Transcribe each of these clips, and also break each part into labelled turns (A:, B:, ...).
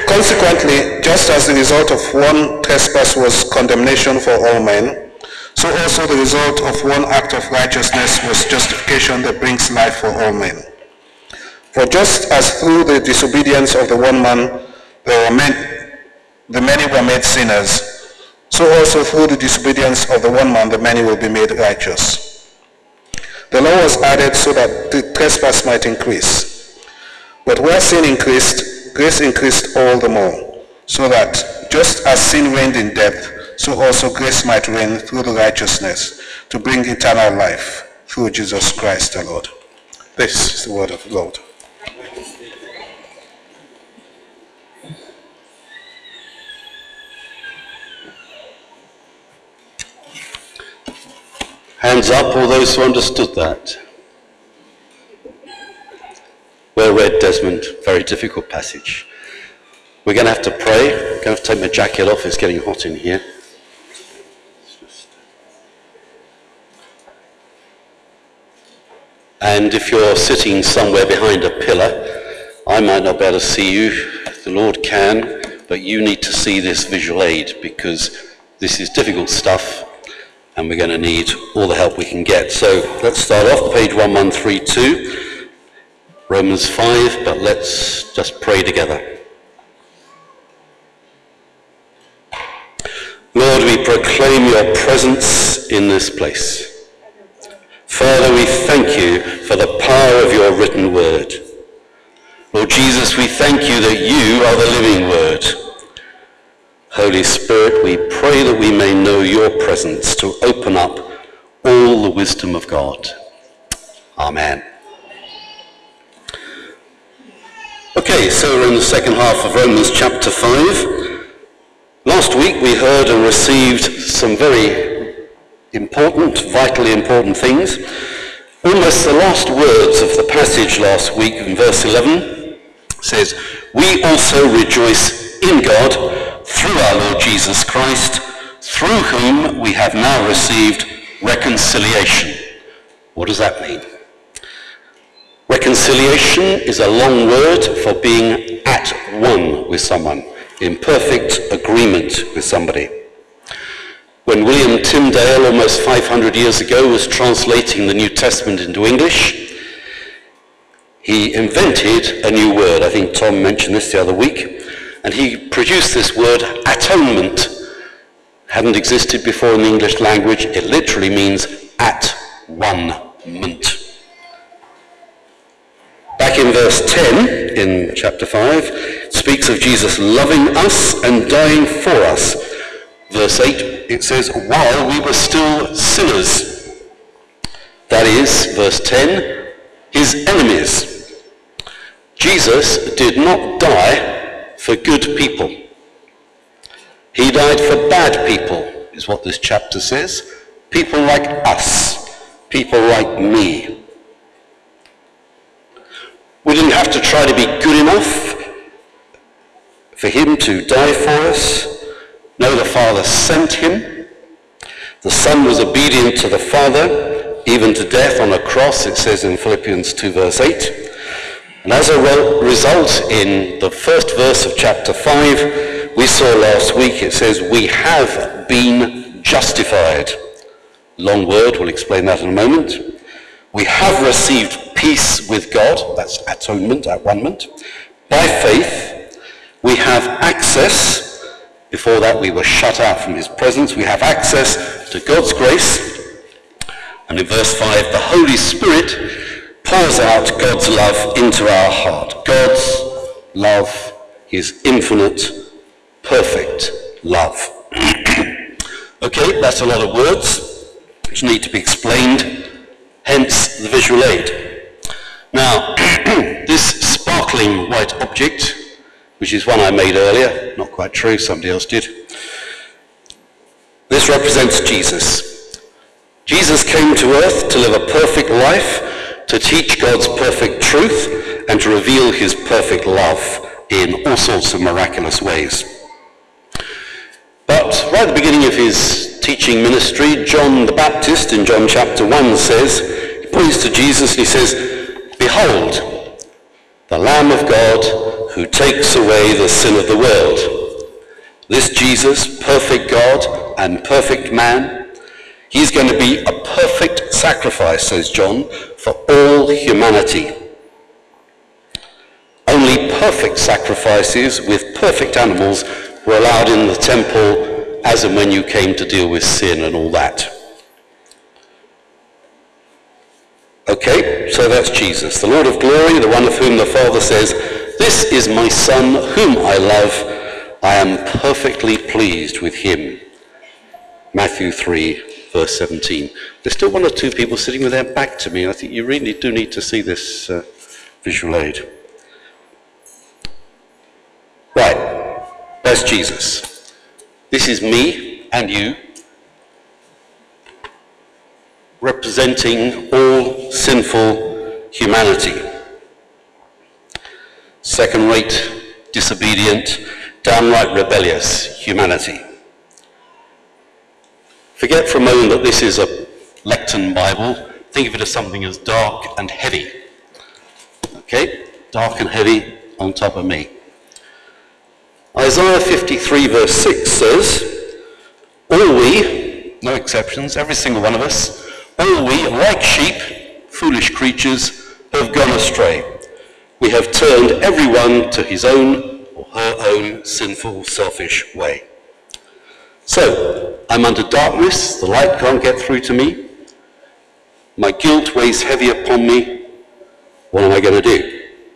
A: Consequently, just as the result of one trespass was condemnation for all men, so also the result of one act of righteousness was justification that brings life for all men. For just as through the disobedience of the one man the many were made sinners, so also through the disobedience of the one man the many will be made righteous. The law was added so that the trespass might increase. But where sin increased, grace increased all the more, so that just as sin reigned in death, so also grace might reign through the righteousness to bring eternal life through Jesus Christ the Lord. This is the word of the Lord.
B: Hands up, all those who understood that. Well read, Desmond. Very difficult passage. We're going to have to pray. I'm going to have to take my jacket off. It's getting hot in here. And if you're sitting somewhere behind a pillar, I might not be able to see you. The Lord can, but you need to see this visual aid because this is difficult stuff. And we're going to need all the help we can get. So let's start off, page 1132, Romans 5, but let's just pray together. Lord, we proclaim your presence in this place. Father, we thank you for the power of your written word. Lord Jesus, we thank you that you are the living word. Holy Spirit, we pray that we may know your presence to open up all the wisdom of God. Amen. Okay, so we're in the second half of Romans chapter 5. Last week we heard and received some very important, vitally important things. Almost the last words of the passage last week in verse 11 says, "We also rejoice in God through our Lord Jesus Christ, through whom we have now received reconciliation." What does that mean? Reconciliation is a long word for being at one with someone, in perfect agreement with somebody. When William Tyndale, almost 500 years ago, was translating the New Testament into English, he invented a new word. I think Tom mentioned this the other week. And he produced this word, atonement. Hadn't existed before in the English language. It literally means at one-ment. Back in verse 10, in chapter 5, it speaks of Jesus loving us and dying for us. Verse 8, it says, while we were still sinners. That is, verse 10, his enemies. Jesus did not die for good people. He died for bad people, is what this chapter says. People like us, people like me. We didn't have to try to be good enough for him to die for us. No, the Father sent him. The Son was obedient to the Father, even to death on a cross, it says in Philippians 2 verse 8. And as a result, in the first verse of chapter 5, we saw last week, it says, we have been justified. Long word, we'll explain that in a moment. We have received peace with God, that's atonement, at-one-ment. By faith, we have access. Before that, we were shut out from his presence. We have access to God's grace. And in verse 5, the Holy Spirit pours out God's love into our heart. God's love, his infinite, perfect love. Okay, that's a lot of words which need to be explained, hence the visual aid. Now, this sparkling white object, which is one I made earlier, not quite true, somebody else did. This represents Jesus. Jesus came to earth to live a perfect life, to teach God's perfect truth, and to reveal his perfect love in all sorts of miraculous ways. But right at the beginning of his teaching ministry, John the Baptist in John chapter 1 says, he points to Jesus and he says, behold, the Lamb of God who takes away the sin of the world. This Jesus, perfect God and perfect man, he's going to be a perfect sacrifice, says John, for all humanity. Only perfect sacrifices with perfect animals were allowed in the temple as and when you came to deal with sin and all that. Okay, so that's Jesus, the Lord of glory, the one of whom the Father says, "This is my Son, whom I love. I am perfectly pleased with him." Matthew 3, verse 17. There's still one or two people sitting with their back to me. I think you really do need to see this visual aid. Right, that's Jesus. This is me and you, representing all sinful humanity. Second-rate, disobedient, downright rebellious humanity. Forget for a moment that this is a lectern Bible. Think of it as something as dark and heavy. Okay? Dark and heavy on top of me. Isaiah 53 verse 6 says, "All we," no exceptions, every single one of us, "all we, like sheep, foolish creatures, have gone astray. We have turned everyone to his own or her own sinful, selfish way." So, I'm under darkness, the light can't get through to me, my guilt weighs heavy upon me, what am I going to do?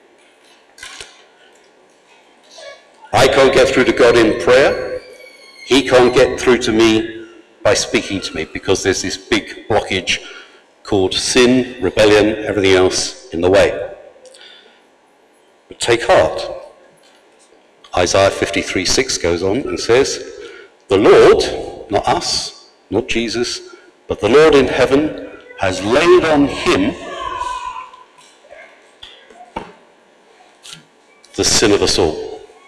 B: I can't get through to God in prayer, he can't get through to me by speaking to me, because there's this big blockage called sin, rebellion, everything else in the way. But take heart. Isaiah 53:6 goes on and says, "The Lord," not us, not Jesus, "but the Lord in heaven has laid on him the sin of us all."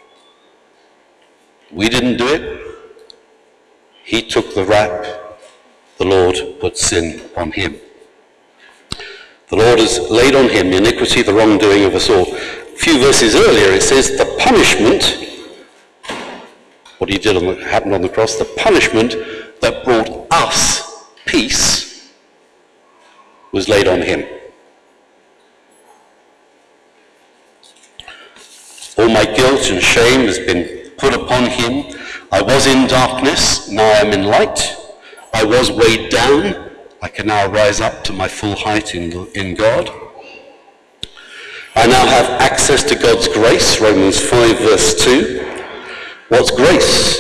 B: We didn't do it. He took the rap. The Lord put sin on him. The Lord has laid on him the iniquity, the wrongdoing of us all. A few verses earlier it says the punishment, what he did happened on the cross, the punishment that brought us peace was laid on him. All my guilt and shame has been put upon him. I was in darkness, now I am in light. I was weighed down, I can now rise up to my full height in God. I now have access to God's grace, Romans 5 verse 2. What's grace?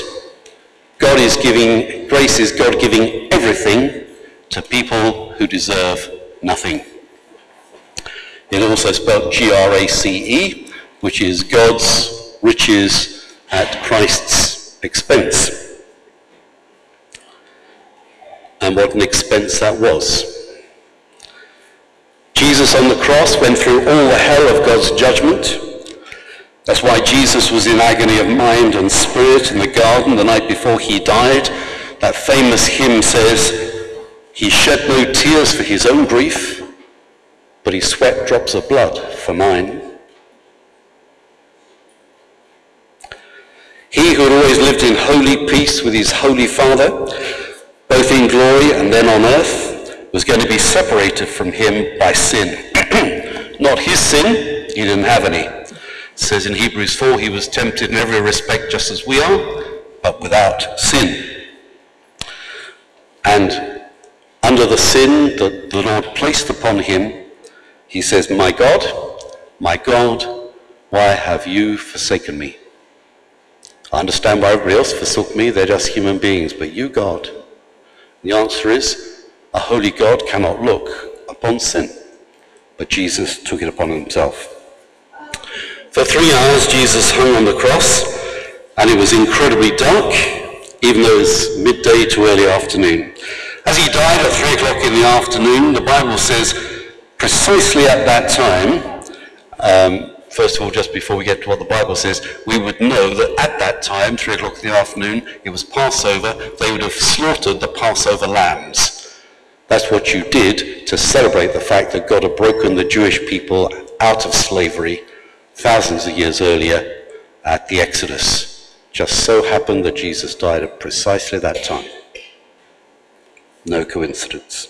B: Grace is God giving everything to people who deserve nothing. It also spelled Grace, which is God's riches at Christ's expense. And what an expense that was. Jesus on the cross went through all the hell of God's judgment. That's why Jesus was in agony of mind and spirit in the garden the night before he died. That famous hymn says, "He shed no tears for his own grief, but he sweat drops of blood for mine." He who had always lived in holy peace with his holy Father, both in glory and then on earth, was going to be separated from him by sin. Not his sin, he didn't have any. It says in Hebrews 4, he was tempted in every respect just as we are, but without sin. And under the sin that the Lord placed upon him, he says, my God, why have you forsaken me?" I understand why everybody else forsook me, they're just human beings, but you, God. The answer is, a holy God cannot look upon sin. But Jesus took it upon himself. For 3 hours, Jesus hung on the cross, and it was incredibly dark, even though it was midday to early afternoon. As he died at 3 o'clock in the afternoon, the Bible says, precisely at that time, first of all, just before we get to what the Bible says, we would know that at that time, 3 o'clock in the afternoon, it was Passover. They would have slaughtered the Passover lambs. That's what you did to celebrate the fact that God had broken the Jewish people out of slavery thousands of years earlier at the Exodus. Just so happened that Jesus died at precisely that time. No coincidence.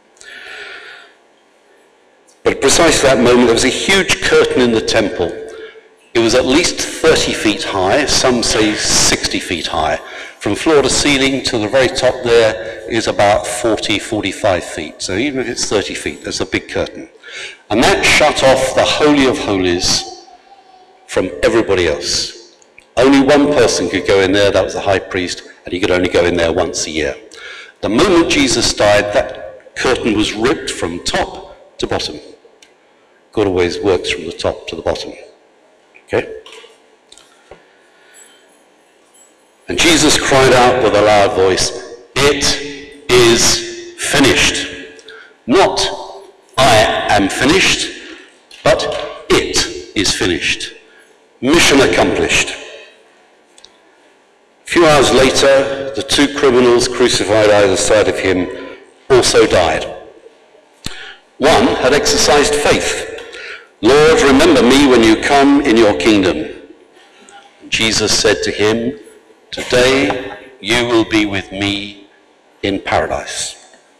B: But at precisely that moment, there was a huge curtain in the temple. It was at least 30 feet high, some say 60 feet high. From floor to ceiling to the very top there is about 40, 45 feet. So even if it's 30 feet, there's a big curtain. And that shut off the Holy of Holies from everybody else. Only one person could go in there, that was the high priest, and he could only go in there once a year. The moment Jesus died, that curtain was ripped from top to bottom. God always works from the top to the bottom. Okay? And Jesus cried out with a loud voice, "It is finished." Not, "I am finished," but "it is finished." Mission accomplished. A few hours later, the two criminals crucified either side of him also died. One had exercised faith. "Lord, remember me when you come in your kingdom." Jesus said to him, "Today you will be with me in paradise."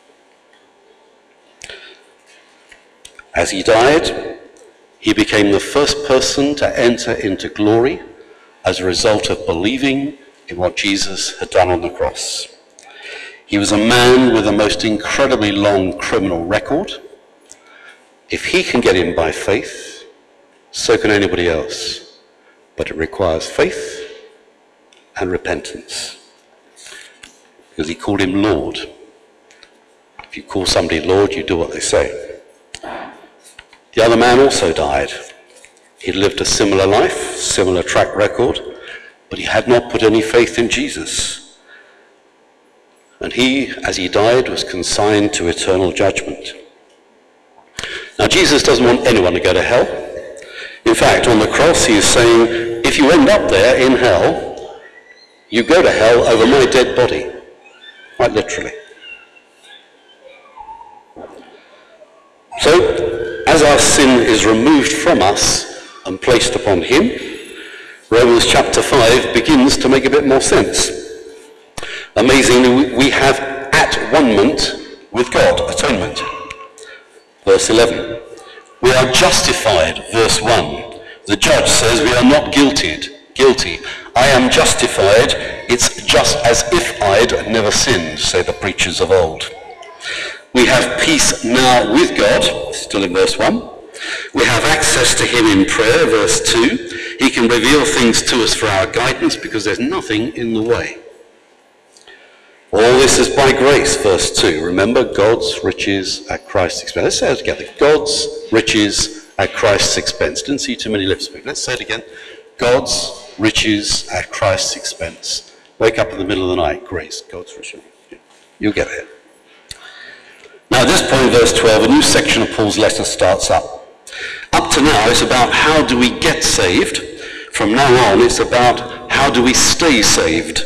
B: As he died, he became the first person to enter into glory as a result of believing in what Jesus had done on the cross. He was a man with a most incredibly long criminal record. If he can get in by faith, so can anybody else. But it requires faith and repentance. Because he called him Lord. If you call somebody Lord, you do what they say. The other man also died. He'd lived a similar life, similar track record, but he had not put any faith in Jesus. And he, as he died, was consigned to eternal judgment. Now, Jesus doesn't want anyone to go to hell. In fact, on the cross, he is saying, if you end up there in hell, you go to hell over my dead body. Quite literally. So, as our sin is removed from us and placed upon him, Romans chapter 5 begins to make a bit more sense. Amazingly, we have at-one-ment with God, atonement. Verse 11. We are justified, verse 1. The judge says we are not guilty. I am justified. It's just as if I'd never sinned, say the preachers of old. We have peace now with God, still in verse 1. We have access to him in prayer, verse 2. He can reveal things to us for our guidance because there's nothing in the way. All this is by grace, verse 2. Remember, God's riches at Christ's expense. Let's say it together. God's riches at Christ's expense. Didn't see too many lips speak. Let's say it again. God's riches at Christ's expense. Wake up in the middle of the night. Grace, God's riches. You'll get it. Now at this point, verse 12, a new section of Paul's letter starts up. Up to now, it's about how do we get saved. From now on, it's about how do we stay saved.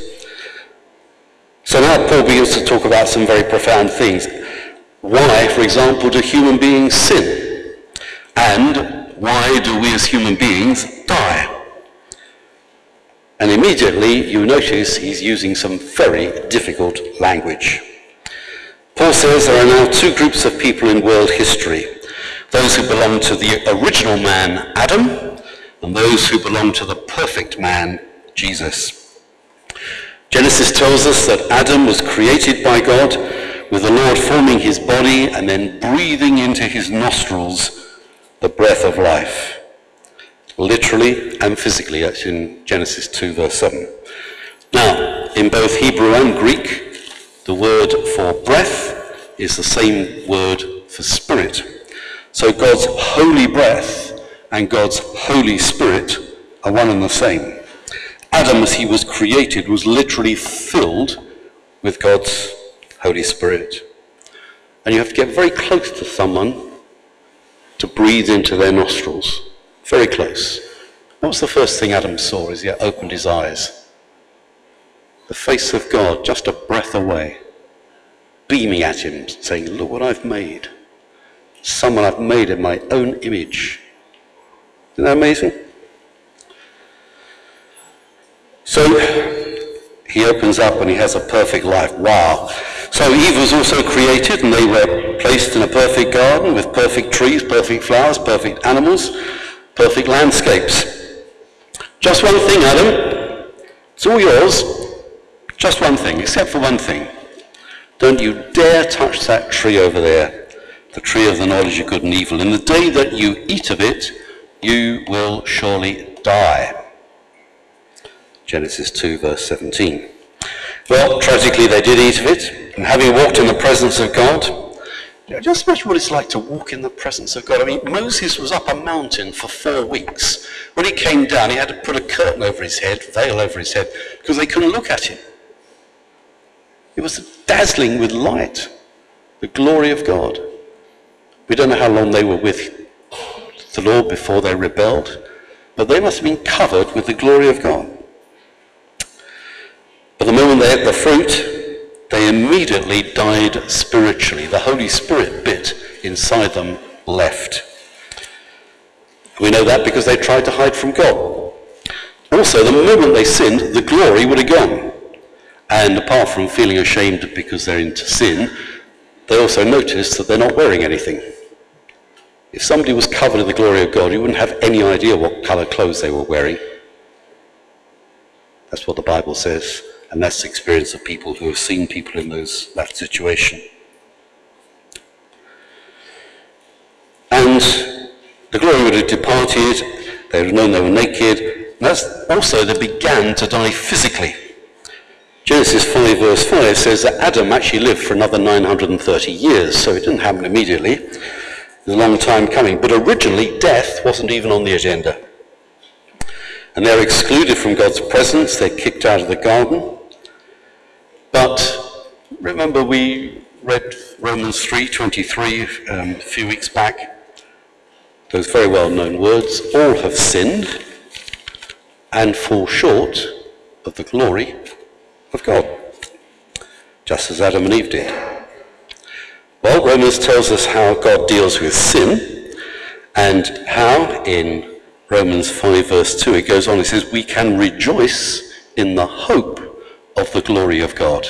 B: So now Paul begins to talk about some very profound things. Why, for example, do human beings sin? And why do we as human beings die? And immediately you notice he's using some very difficult language. Paul says there are now two groups of people in world history. Those who belong to the original man, Adam, and those who belong to the perfect man, Jesus. Genesis tells us that Adam was created by God, with the Lord forming his body and then breathing into his nostrils the breath of life. Literally and physically, that's in Genesis 2 verse 7. Now, in both Hebrew and Greek, the word for breath is the same word for spirit. So God's holy breath and God's Holy Spirit are one and the same. Adam, as he was created, was literally filled with God's Holy Spirit. And you have to get very close to someone to breathe into their nostrils. Very close. What was the first thing Adam saw as he opened his eyes? The face of God, just a breath away, beaming at him, saying, look what I've made. Someone I've made in my own image. Isn't that amazing? So he opens up and he has a perfect life. Wow. So Eve was also created, and they were placed in a perfect garden with perfect trees, perfect flowers, perfect animals, perfect landscapes. Just one thing, Adam. It's all yours. Just one thing, except for one thing. Don't you dare touch that tree over there, the tree of the knowledge of good and evil. In the day that you eat of it, you will surely die. Genesis 2, verse 17. Well, tragically, they did eat of it, and having walked in the presence of God, just imagine what it's like to walk in the presence of God. I mean, Moses was up a mountain for 4 weeks. When he came down, he had to put a curtain over his head, veil over his head, because they couldn't look at him. It was dazzling with light, the glory of God. We don't know how long they were with the Lord before they rebelled, but they must have been covered with the glory of God. But the moment they ate the fruit, they immediately died spiritually. The Holy Spirit bit inside them left. We know that because they tried to hide from God. Also, the moment they sinned, the glory would have gone. And apart from feeling ashamed because they're into sin, they also noticed that they're not wearing anything. If somebody was covered in the glory of God, you wouldn't have any idea what colour clothes they were wearing. That's what the Bible says. And that's the experience of people who have seen people in that situation. And the glory would have departed, they would have known they were naked, and that's also they began to die physically. Genesis 5 verse 5 says that Adam actually lived for another 930 years, so it didn't happen immediately. It was a long time coming, but originally death wasn't even on the agenda. And they're excluded from God's presence, they're kicked out of the garden. But remember we read Romans 3:23 a few weeks back. Those very well-known words, all have sinned and fall short of the glory of God, just as Adam and Eve did. Well, Romans tells us how God deals with sin, and how in Romans 5 verse 2 it goes on, it says, we can rejoice in the hope of the glory of God.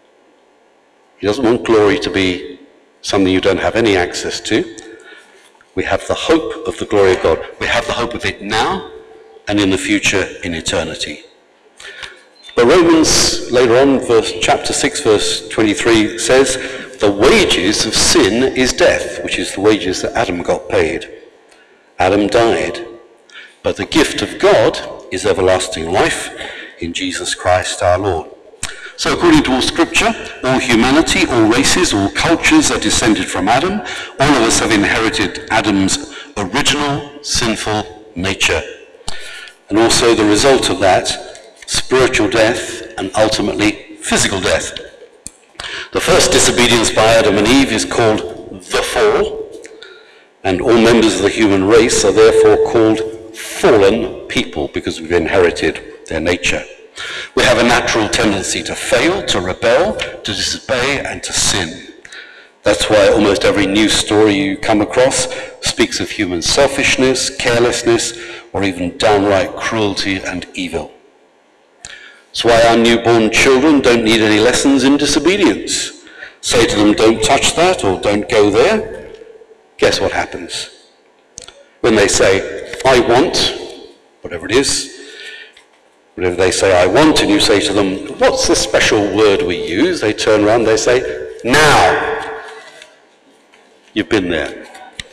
B: He doesn't want glory to be something you don't have any access to. We have the hope of the glory of God. We have the hope of it now and in the future in eternity. But Romans, later on, chapter 6, verse 23, says, the wages of sin is death, which is the wages that Adam got paid. Adam died. But the gift of God is everlasting life in Jesus Christ our Lord. So according to all scripture, all humanity, all races, all cultures are descended from Adam. All of us have inherited Adam's original sinful nature. And also the result of that, spiritual death and ultimately physical death. The first disobedience by Adam and Eve is called the fall, and all members of the human race are therefore called fallen people because we've inherited their nature. We have a natural tendency to fail, to rebel, to disobey, and to sin. That's why almost every news story you come across speaks of human selfishness, carelessness, or even downright cruelty and evil. That's why our newborn children don't need any lessons in disobedience. Say to them, don't touch that, or don't go there. Guess what happens? When they say, I want, whatever it is, whatever they say, I want, and you say to them, what's the special word we use? They turn around, they say, now. You've been there.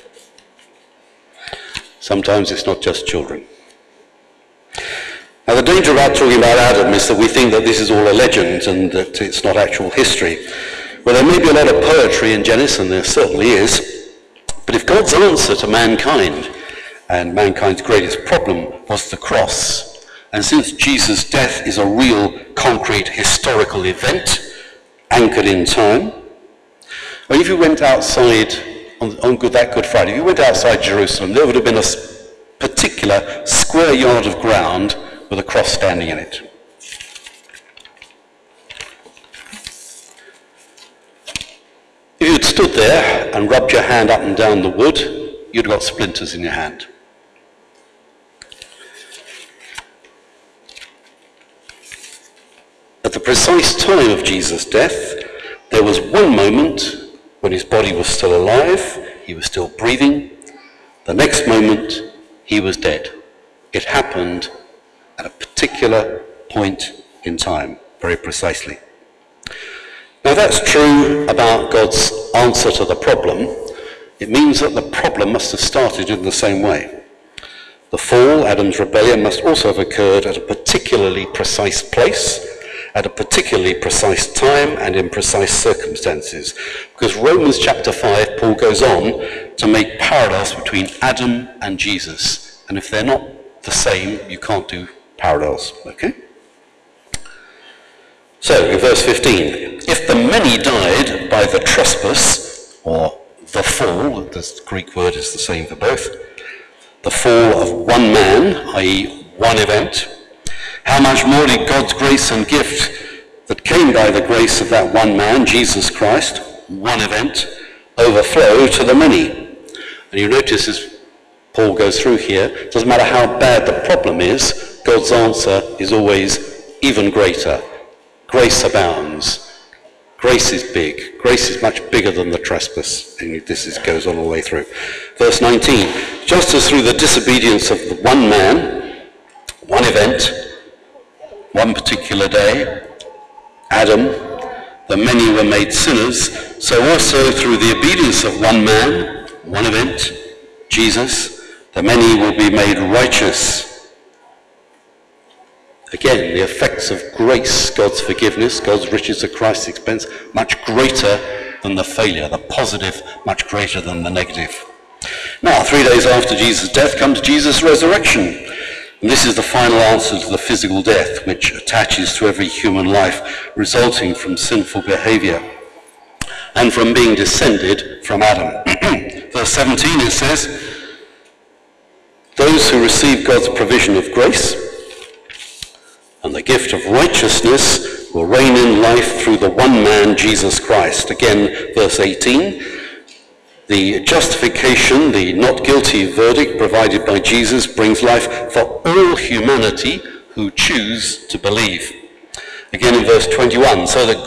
B: Sometimes it's not just children. Now the danger about talking about Adam is that we think that this is all a legend and that it's not actual history. Well, there may be a lot of poetry in Genesis, and there certainly is, but if God's answer to mankind, and mankind's greatest problem, was the cross, and since Jesus' death is a real, concrete, historical event, anchored in time, well, if you went outside on that Good Friday, if you went outside Jerusalem, there would have been a particular square yard of ground with a cross standing in it. If you'd stood there and rubbed your hand up and down the wood, you'd have got splinters in your hand. precise time of Jesus' death, there was one moment when his body was still alive, he was still breathing. The next moment, he was dead. It happened at a particular point in time, very precisely. Now that's true about God's answer to the problem. It means that the problem must have started in the same way. The fall, Adam's rebellion, must also have occurred at a particularly precise place, at a particularly precise time, and in precise circumstances. Because Romans chapter 5, Paul goes on to make parallels between Adam and Jesus. And if they're not the same, you can't do parallels, okay? So, in verse 15, if the many died by the trespass, or the fall, the Greek word is the same for both, the fall of one man, i.e. one event, how much more did God's grace and gift that came by the grace of that one man, Jesus Christ, one event, overflow to the many? And you notice as Paul goes through here, it doesn't matter how bad the problem is, God's answer is always even greater. Grace abounds. Grace is big. Grace is much bigger than the trespass. And this goes on all the way through. Verse 19, just as through the disobedience of the one man, one event, one particular day, Adam, the many were made sinners, so also through the obedience of one man, one event, Jesus, the many will be made righteous. Again, the effects of grace, God's forgiveness, God's riches at Christ's expense, much greater than the failure, the positive, much greater than the negative. Now, 3 days after Jesus' death comes Jesus' resurrection. And this is the final answer to the physical death which attaches to every human life resulting from sinful behavior and from being descended from Adam. Verse 17, it says, those who receive God's provision of grace and the gift of righteousness will reign in life through the one man, Jesus Christ. Again, verse 18, the justification, the not guilty verdict provided by Jesus brings life for all humanity who choose to believe. Again in verse 21, so that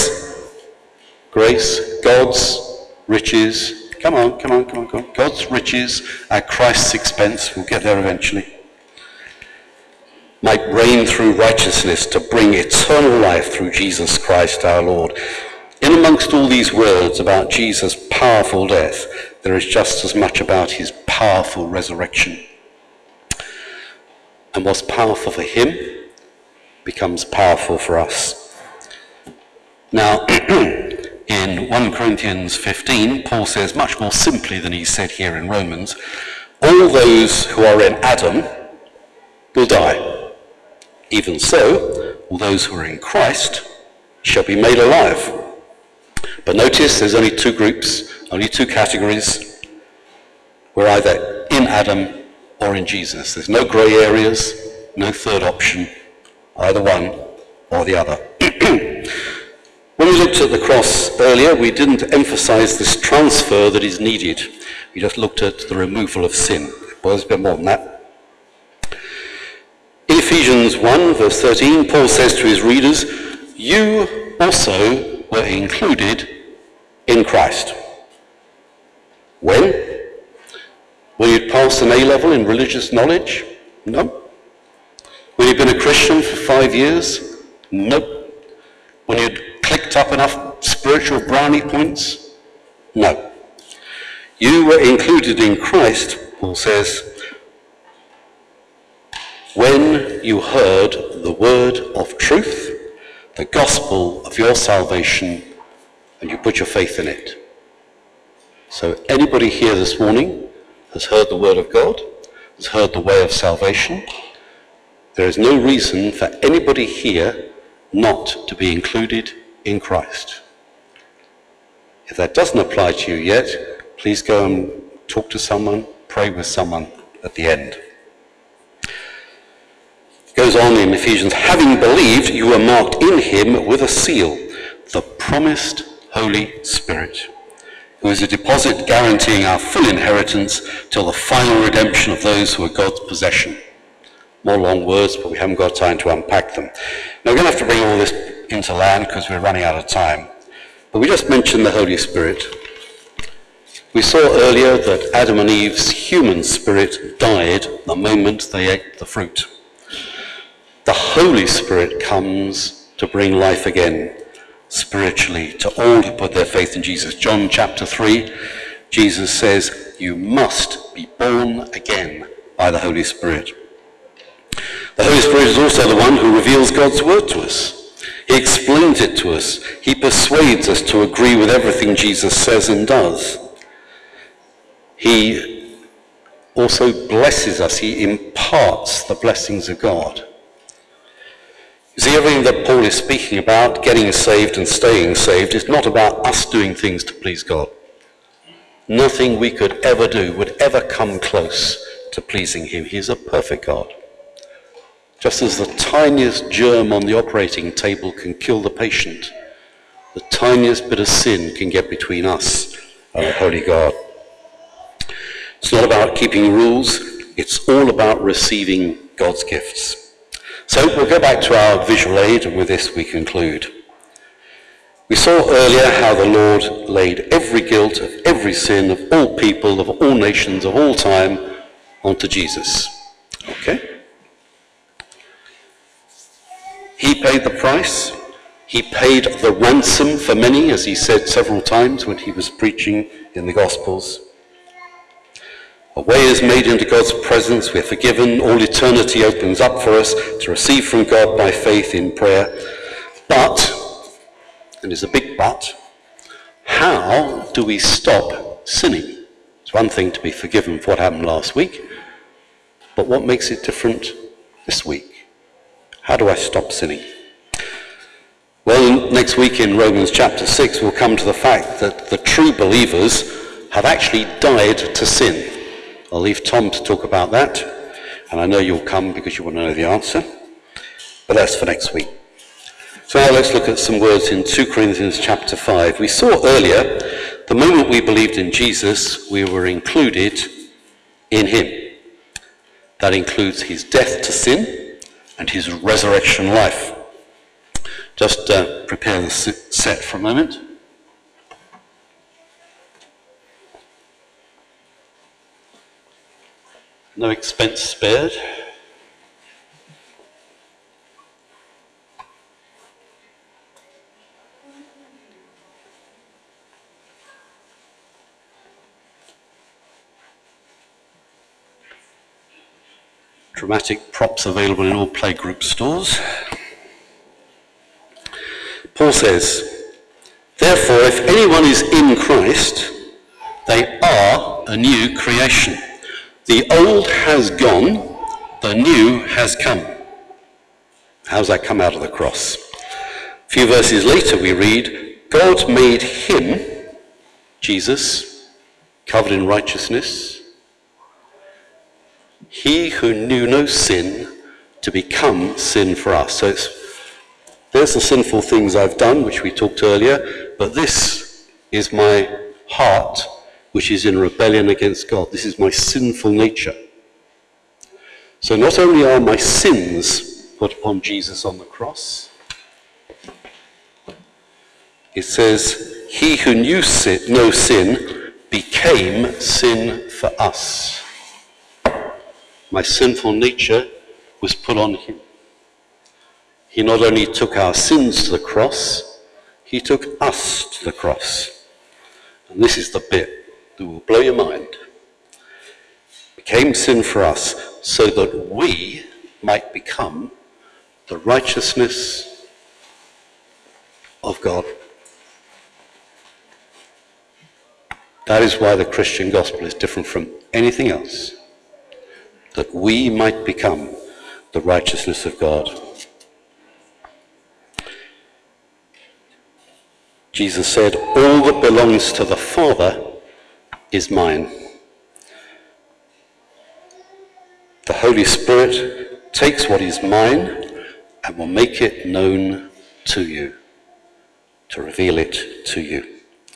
B: grace, God's riches, come on, God's riches at Christ's expense, we'll get there eventually, might reign through righteousness to bring eternal life through Jesus Christ our Lord. In amongst all these words about Jesus' powerful death, there is just as much about his powerful resurrection. And what's powerful for him becomes powerful for us. Now, in 1 Corinthians 15, Paul says much more simply than he said here in Romans, all those who are in Adam will die. Even so, all those who are in Christ shall be made alive. But notice there's only two groups, only two categories. We're either in Adam or in Jesus. There's no grey areas, no third option, either one or the other. When we looked at the cross earlier, we didn't emphasize this transfer that is needed. We just looked at the removal of sin. Well, there's a bit more than that. In Ephesians 1, verse 13, Paul says to his readers, you also were included in Christ. When? When you'd passed an A-level in religious knowledge? No. When you'd been a Christian for 5 years? No. When you'd clicked up enough spiritual brownie points? No. You were included in Christ, Paul says, when you heard the word of truth, the gospel of your salvation, and you put your faith in it. So anybody here this morning has heard the word of God, has heard the way of salvation. There is no reason for anybody here not to be included in Christ. If that doesn't apply to you yet, please go and talk to someone, pray with someone at the end. It goes on in Ephesians, having believed, you were marked in him with a seal, the promised Holy Spirit, who is a deposit guaranteeing our full inheritance till the final redemption of those who are God's possession. More long words, but we haven't got time to unpack them. Now we're going to have to bring all this into land because we're running out of time. But we just mentioned the Holy Spirit. We saw earlier that Adam and Eve's human spirit died the moment they ate the fruit. The Holy Spirit comes to bring life again, spiritually, to all who put their faith in Jesus. John chapter 3, Jesus says, you must be born again by the Holy Spirit. The Holy Spirit is also the one who reveals God's word to us. He explains it to us. He persuades us to agree with everything Jesus says and does. He also blesses us. He imparts the blessings of God. You see, everything that Paul is speaking about, getting saved and staying saved, is not about us doing things to please God. Nothing we could ever do would ever come close to pleasing him. He is a perfect God. Just as the tiniest germ on the operating table can kill the patient, the tiniest bit of sin can get between us and the Holy God. It's not about keeping rules, it's all about receiving God's gifts. So we'll go back to our visual aid, and with this we conclude. We saw earlier how the Lord laid every guilt of every sin of all people, of all nations, of all time, onto Jesus. Okay? He paid the price. He paid the ransom for many, as he said several times when he was preaching in the Gospels. A way is made into God's presence. We're forgiven. All eternity opens up for us to receive from God by faith in prayer. But, and there's a big but, how do we stop sinning? It's one thing to be forgiven for what happened last week, but what makes it different this week? How do I stop sinning? Well, next week in Romans chapter 6, we'll come to the fact that the true believers have actually died to sin. I'll leave Tom to talk about that, and I know you'll come because you want to know the answer, but that's for next week. So now let's look at some words in 2 Corinthians chapter 5. We saw earlier, the moment we believed in Jesus, we were included in him. That includes his death to sin and his resurrection life. Just prepare the set for a moment. No expense spared. Dramatic props available in all playgroup stores. Paul says, therefore, if anyone is in Christ, they are a new creation. The old has gone, the new has come. How's that come out of the cross? A few verses later we read, God made him, Jesus, covered in righteousness, he who knew no sin, to become sin for us. So there's the sinful things I've done, which we talked earlier, but this is my heart, which is in rebellion against God. This is my sinful nature. So not only are my sins put upon Jesus on the cross, it says, he who knew no sin became sin for us. My sinful nature was put on him. He not only took our sins to the cross, he took us to the cross. And this is the bit that will blow your mind. Became sin for us so that we might become the righteousness of God. That is why the Christian gospel is different from anything else. That we might become the righteousness of God. Jesus said, all that belongs to the Father is mine. The Holy Spirit takes what is mine and will make it known to you, to reveal it to you.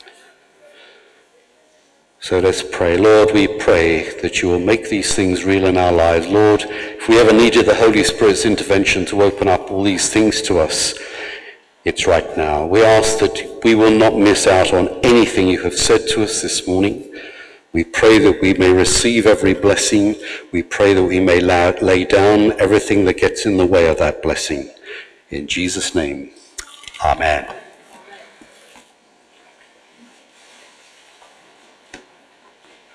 B: So let's pray. Lord, we pray that you will make these things real in our lives. Lord, if we ever needed the Holy Spirit's intervention to open up all these things to us, It's right now. We ask that we will not miss out on anything you have said to us this morning. We pray that we may receive every blessing. We pray that we may lay down everything that gets in the way of that blessing. In Jesus' name, amen.